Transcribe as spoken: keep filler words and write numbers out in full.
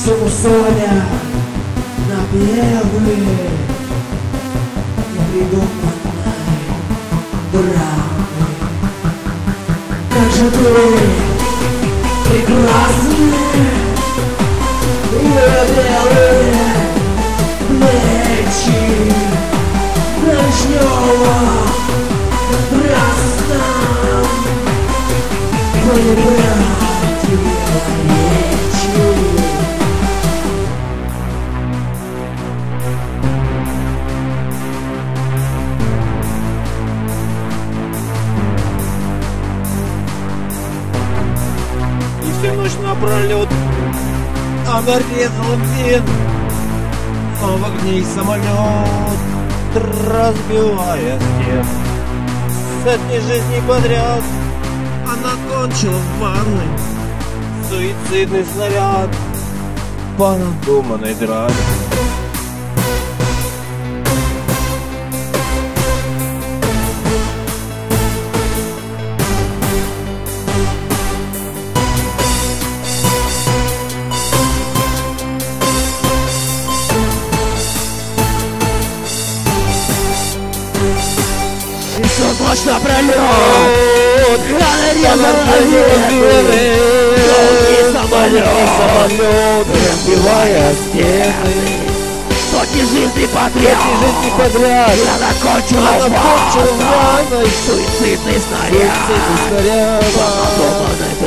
все мусоля на белые непридуманной драмы. Как же ты прекрасны, ее белые плечи вишнево-красном выбрать речи. И всю ночь напролет она резала вен, но в огне самолет, разбивая стен. Сотни жизней подряд она кончила в ванной. Суицидный снаряд по надуманной драме. И всю ночь напролет она резала вены, долгий самолет, разбивая стены. сотни жизней подряд, Сотни жизней подряд и она кончила она в кончила в ванной. ванной. Суицидный снаряд Суицидный снаряд по надуманной